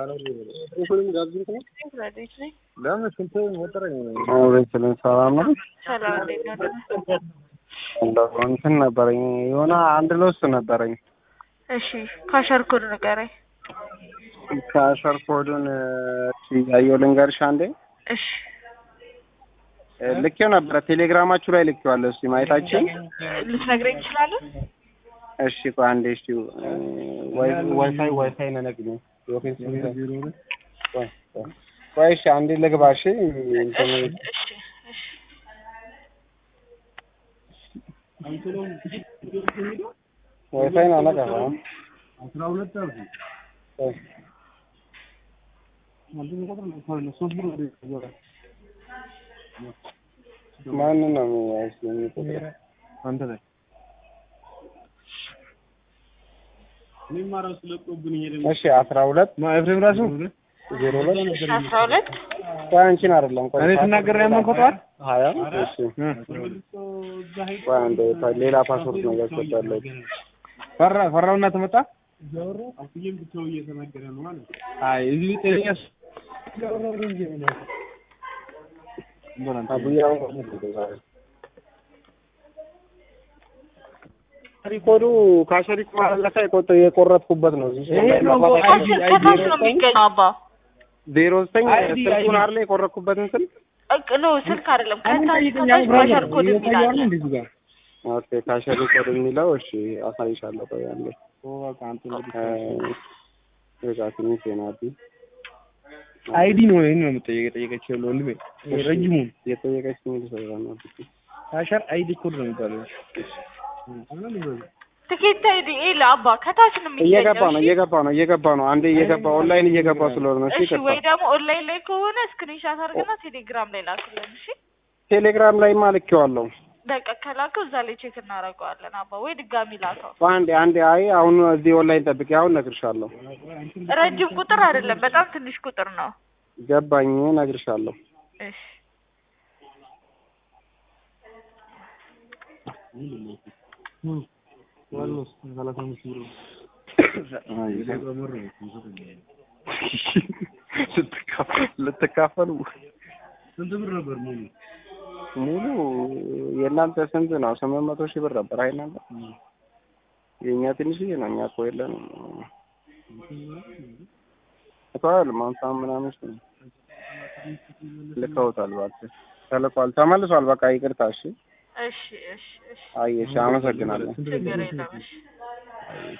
ለምን ስንት ወጥረኝ ሰላም ነው። እንትን ነበረኝ የሆነ አንድ ለውስጥ ነበረኝ። እሺ ካሸር ኮድ ንገረኝ። ካሸር ኮዱን ያየው ልንገርሽ አንዴ። እሺ ልኬው ነበረ ቴሌግራማችሁ ላይ ልኬዋለሁ። እስኪ ማየታችን ልትነግረኝ ትችላለህ? እሺ ቆይ አንዴ እሺ ዋይፋይ ነነግኝ ቆይ እሺ አንዴ ልግባ። እሺ እንትን ዋይፋይ ነነገባ 12 አርጉ ማን ነው የሚያስፈልገው? አንተ ላይ ኒማራስ ለቆብኝ ሄደ። እሺ 12 ኤፍሬም ራሱ 02 12 ቋንቺን አይደለም ቆይ እኔ ተናገር ያመንከቷል 20 እሺ ቋንዴ ሌላ ፓስወርድ ነው ያስፈልጋለሁ። ፈራውና ተመጣ ያወራ አፍየም ብቻው እየተናገረ ነው ማለት አይ እዚህ ጤነኛስ አቡያው ሪኮዱ ካሸሪክ ማለት የቆረጥኩበት ነው። እዚህ አባ 09 ስልኩን አይደል የቆረጥኩበትን ስልክ ነው ስልክ አይደለም። ከታች ካሸር ኮድ ይላል። ኦኬ ካሸር ኮድ የሚለው እሺ አሳይሻለሁ። ቆይ አንዴ አይዲ ነው ይሄን ነው የምጠየቀች ያለው ወንድሜ ረጅሙ የጠየቀች ነው ነው ካሸር አይዲ ኮድ ነው የሚባለው። ትኬት አይዲ አባ ከታች ነው የሚገኘው። እየገባ ነው አንዴ እየገባ ኦንላይን እየገባ ስለሆነ ነው። እሺ ወይ ደግሞ ኦንላይን ላይ ከሆነ ስክሪንሻት አድርገና ቴሌግራም ላይ ላክልን። እሺ ቴሌግራም ላይ ማልኬዋለሁ። በቃ ከላከው እዛ ላይ ቼክ እናደርገዋለን። አባ ወይ ድጋሚ ላከው። አንዴ አይ አሁን እዚህ ኦንላይን ጠብቂ፣ አሁን እነግርሻለሁ። ረጅም ቁጥር አይደለም በጣም ትንሽ ቁጥር ነው። ገባኝ፣ እነግርሻለሁ። እሺ ዋልስ 35 ብር ልትካፈሉ ስንት ብር ነበር ሙሉ የእናንተ ስንት ነው? 800,000 ብር ነበር አይናለ የኛ ትንሽዬ ነው። እኛ እኮ የለንም አቷል ማንሳም ምናምን ነው ልከውታል። እባክህ ተልኳል፣ ተመልሷል። በቃ ይቅርታ። እሺ እሺ እሺ እሺ አየሽ፣ አመሰግናለሁ። ችግር የለም። እሺ